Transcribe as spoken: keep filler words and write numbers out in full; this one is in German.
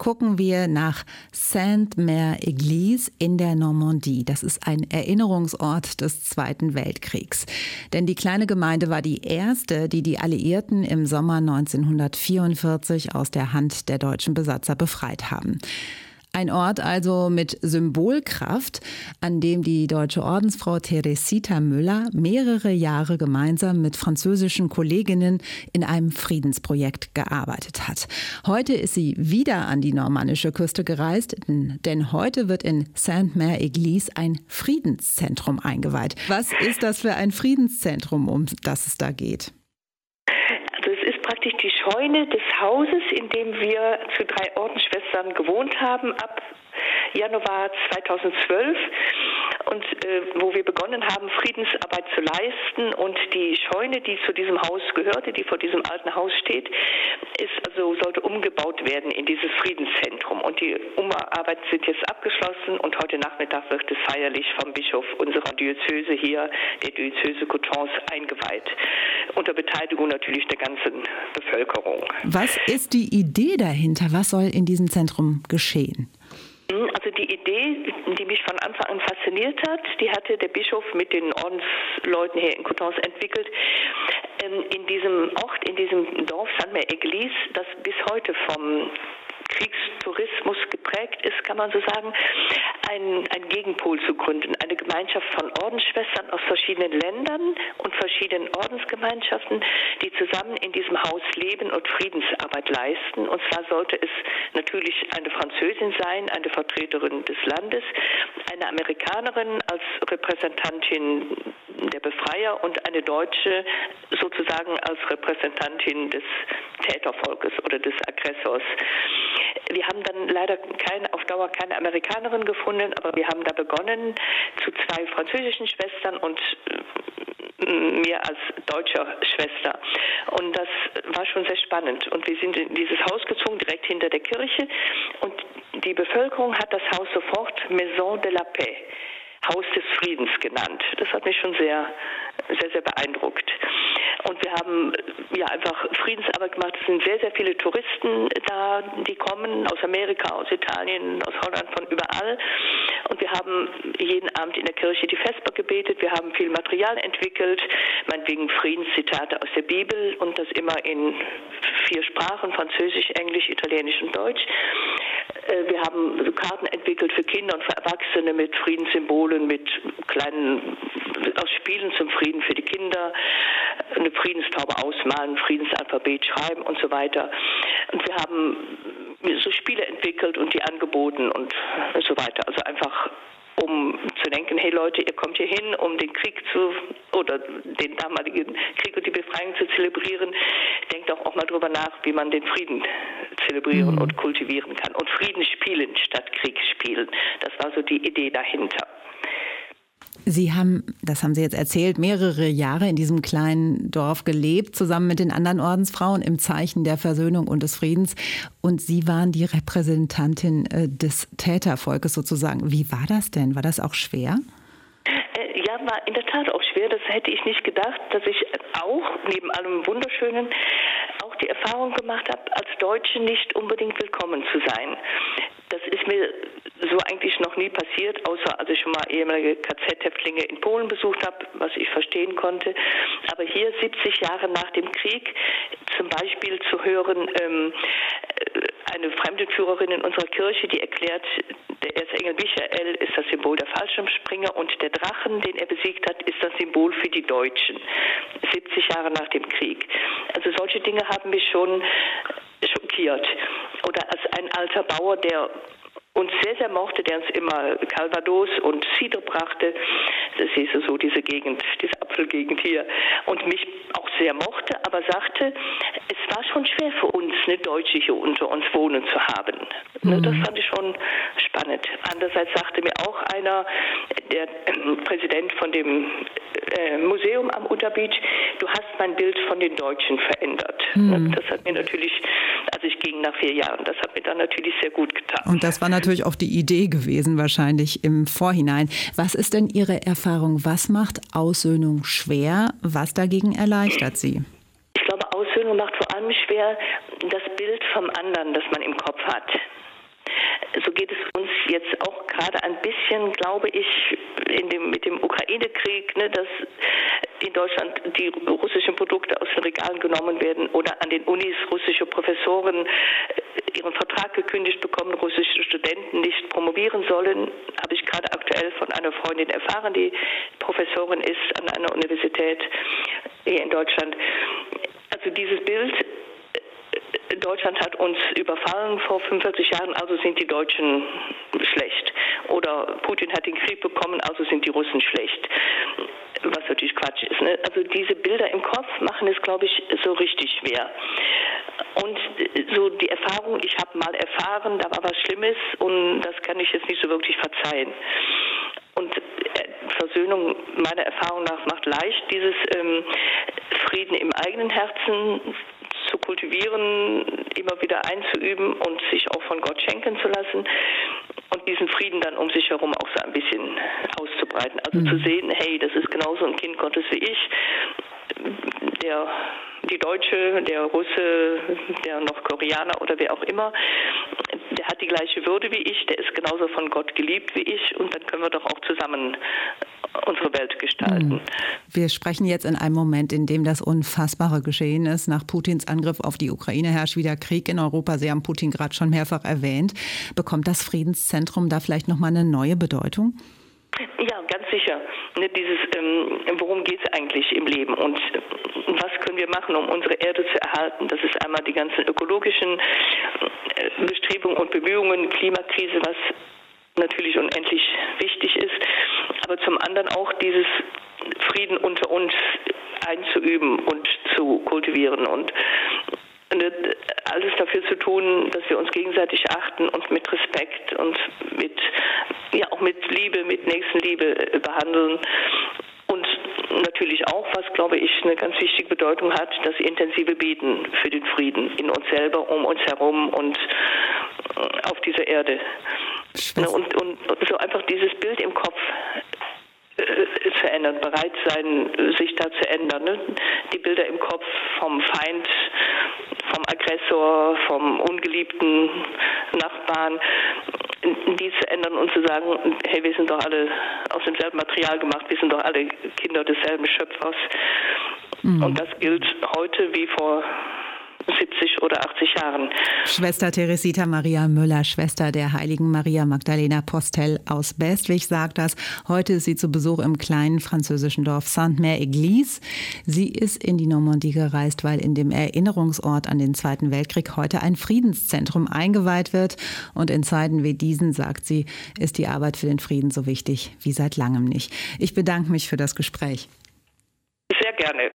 gucken wir nach Sainte-Mère-Église in der Normandie. Das ist ein Erinnerungsort des Zweiten Weltkriegs. Denn die kleine Gemeinde war die erste, die die Alliierten im Sommer neunzehnhundertvierundvierzig aus der Hand der deutschen Besatzer befreit haben. Ein Ort also mit Symbolkraft, an dem die deutsche Ordensfrau Teresita Müller mehrere Jahre gemeinsam mit französischen Kolleginnen in einem Friedensprojekt gearbeitet hat. Heute ist sie wieder an die normannische Küste gereist, denn heute wird in Sainte-Mère-Église ein Friedenszentrum eingeweiht. Was ist das für ein Friedenszentrum, um das es da geht? Praktisch die Scheune des Hauses, in dem wir zu drei Ordensschwestern gewohnt haben ab Januar zweitausendzwölf und äh, wo wir begonnen haben, Friedensarbeit zu leisten. Und die Scheune, die zu diesem Haus gehörte, die vor diesem alten Haus steht, ist also sollte umgebaut werden in dieses Friedenszentrum. Und die Umarbeiten sind jetzt abgeschlossen und heute Nachmittag wird es feierlich vom Bischof unserer Diözese hier, der Diözese Coutances, eingeweiht. Unter Beteiligung natürlich der ganzen Bevölkerung. Was ist die Idee dahinter? Was soll in diesem Zentrum geschehen? Also die Idee, die mich von Anfang an fasziniert hat, die hatte der Bischof mit den Ordensleuten hier in Coutances entwickelt. In diesem Ort, in diesem Dorf Sainte-Mère-Église, das bis heute vom Kriegstourismus geprägt ist, kann man so sagen, ein, ein Gegenpol zu gründen. Eine Gemeinschaft von Ordensschwestern aus verschiedenen Ländern und verschiedenen Ordensgemeinschaften, die zusammen in diesem Haus leben und Friedensarbeit leisten. Und zwar sollte es natürlich eine Französin sein, eine Vertreterin des Landes, eine Amerikanerin als Repräsentantin der Befreier und eine Deutsche sozusagen als Repräsentantin des Tätervolkes oder des Aggressors. Wir haben dann leider keine, auf Dauer keine Amerikanerin gefunden, aber wir haben da begonnen zu zwei französischen Schwestern und mir als deutscher Schwester. Und das war schon sehr spannend. Und wir sind in dieses Haus gezogen, direkt hinter der Kirche. Und die Bevölkerung hat das Haus sofort Maison de la Paix, Haus des Friedens genannt. Das hat mich schon sehr, sehr, sehr beeindruckt. Und wir haben ja einfach Friedensarbeit gemacht. Es sind sehr, sehr viele Touristen da, die kommen aus Amerika, aus Italien, aus Holland, von überall. Und wir haben jeden Abend in der Kirche die Vesper gebetet. Wir haben viel Material entwickelt, meinetwegen Friedenszitate aus der Bibel und das immer in vier Sprachen, Französisch, Englisch, Italienisch und Deutsch. Wir haben Karten entwickelt für Kinder und für Erwachsene mit Friedenssymbolen, mit kleinen aus Spielen zum Frieden für die Kinder, eine Friedenstaube ausmalen, Friedensalphabet schreiben und so weiter. Und wir haben so Spiele entwickelt und die angeboten und so weiter. Also einfach um zu denken, hey Leute, ihr kommt hier hin, um den Krieg zu, oder den damaligen Krieg und die Befreiung zu zelebrieren. Denkt auch, auch mal drüber nach, wie man den Frieden zelebrieren mhm. und kultivieren kann. Und Frieden spielen statt Krieg spielen. Das war so die Idee dahinter. Sie haben, das haben Sie jetzt erzählt, mehrere Jahre in diesem kleinen Dorf gelebt, zusammen mit den anderen Ordensfrauen im Zeichen der Versöhnung und des Friedens. Und Sie waren die Repräsentantin des Tätervolkes sozusagen. Wie war das denn? War das auch schwer? Ja, war in der Tat auch schwer. Das hätte ich nicht gedacht, dass ich auch, neben allem Wunderschönen, auch die Erfahrung gemacht habe, als Deutsche nicht unbedingt willkommen zu sein. Das ist mir so eigentlich noch nie passiert, außer als ich schon mal ehemalige K Z-Häftlinge in Polen besucht habe, was ich verstehen konnte. Aber hier siebzig Jahre nach dem Krieg zum Beispiel zu hören, ähm, eine Fremdenführerin in unserer Kirche, die erklärt, der Erzengel Michael ist das Symbol der Fallschirmspringer und der Drachen, den er besiegt hat, ist das Symbol für die Deutschen. siebzig Jahre nach dem Krieg. Also solche Dinge haben mich schon schockiert. Oder als ein alter Bauer, der uns sehr, sehr mochte, der uns immer Calvados und Cider brachte. Das ist so diese Gegend, diese Apfelgegend hier. Und mich auch sehr mochte, aber sagte, es war schon schwer für uns, eine Deutsche hier unter uns wohnen zu haben. Mhm. Das fand ich schon spannend. Andererseits sagte mir auch einer, der äh, Präsident von dem äh, Museum am Utah Beach, du hast mein Bild von den Deutschen verändert. Mhm. Das hat mir natürlich, also ich ging nach vier Jahren, das hat mir dann natürlich sehr gut getan. Und das war natürlich auch die Idee gewesen, wahrscheinlich im Vorhinein. Was ist denn Ihre Erfahrung? Was macht Aussöhnung schwer? Was dagegen erleichtert sie? Ich glaube, Aussöhnung macht vor allem schwer das Bild vom anderen, das man im Kopf hat. geht es uns jetzt auch gerade ein bisschen, glaube ich, in dem, mit dem Ukraine-Krieg, ne, dass in Deutschland die russischen Produkte aus den Regalen genommen werden oder an den Unis russische Professoren ihren Vertrag gekündigt bekommen, russische Studenten nicht promovieren sollen, habe ich gerade aktuell von einer Freundin erfahren, die Professorin ist an einer Universität hier in Deutschland. Also dieses Bild, Deutschland hat uns überfallen vor fünfundvierzig Jahren, also sind die Deutschen schlecht. Oder Putin hat den Krieg bekommen, also sind die Russen schlecht. Was natürlich Quatsch ist. Ne? Also diese Bilder im Kopf machen es, glaube ich, so richtig schwer. Und so die Erfahrung, ich habe mal erfahren, da war was Schlimmes und das kann ich jetzt nicht so wirklich verzeihen. Und Versöhnung meiner Erfahrung nach macht leicht, dieses ähm, Frieden im eigenen Herzen zu kultivieren, immer wieder einzuüben und sich auch von Gott schenken zu lassen und diesen Frieden dann um sich herum auch so ein bisschen auszubreiten. Also mhm. zu sehen, hey, das ist genauso ein Kind Gottes wie ich, der, die Deutsche, der Russe, der Nordkoreaner oder wer auch immer, der hat die gleiche Würde wie ich, der ist genauso von Gott geliebt wie ich und dann können wir doch auch zusammen unsere Welt gestalten. Wir sprechen jetzt in einem Moment, in dem das Unfassbare geschehen ist. Nach Putins Angriff auf die Ukraine herrscht wieder Krieg in Europa. Sie haben Putin gerade schon mehrfach erwähnt. Bekommt das Friedenszentrum da vielleicht nochmal eine neue Bedeutung? Ja, ganz sicher. Dieses, ähm, worum geht es eigentlich im Leben und was können wir machen, um unsere Erde zu erhalten? Das ist einmal die ganzen ökologischen Bestrebungen und Bemühungen, Klimakrise, was natürlich unendlich wichtig ist, aber zum anderen auch dieses Frieden unter uns einzuüben und zu kultivieren und alles dafür zu tun, dass wir uns gegenseitig achten und mit Respekt und mit, ja, auch mit Liebe, mit Nächstenliebe behandeln. Und natürlich auch, was, glaube ich, eine ganz wichtige Bedeutung hat, das intensive Beten für den Frieden in uns selber, um uns herum und auf dieser Erde. Und, und so einfach dieses Bild im Kopf äh, zu ändern, bereit sein, sich da zu ändern. Ne? Die Bilder im Kopf vom Feind, vom Aggressor, vom ungeliebten Nachbarn, die zu ändern und zu sagen, hey, wir sind doch alle aus demselben Material gemacht, wir sind doch alle Kinder desselben Schöpfers. Mhm. Und das gilt heute wie vor siebzig oder achtzig Jahren. Schwester Teresita Maria Müller, Schwester der heiligen Maria Magdalena Postel aus Bestwig, sagt das. Heute ist sie zu Besuch im kleinen französischen Dorf Sainte-Mère-Église. Sie ist in die Normandie gereist, weil in dem Erinnerungsort an den Zweiten Weltkrieg heute ein Friedenszentrum eingeweiht wird. Und in Zeiten wie diesen, sagt sie, ist die Arbeit für den Frieden so wichtig wie seit langem nicht. Ich bedanke mich für das Gespräch. Sehr gerne.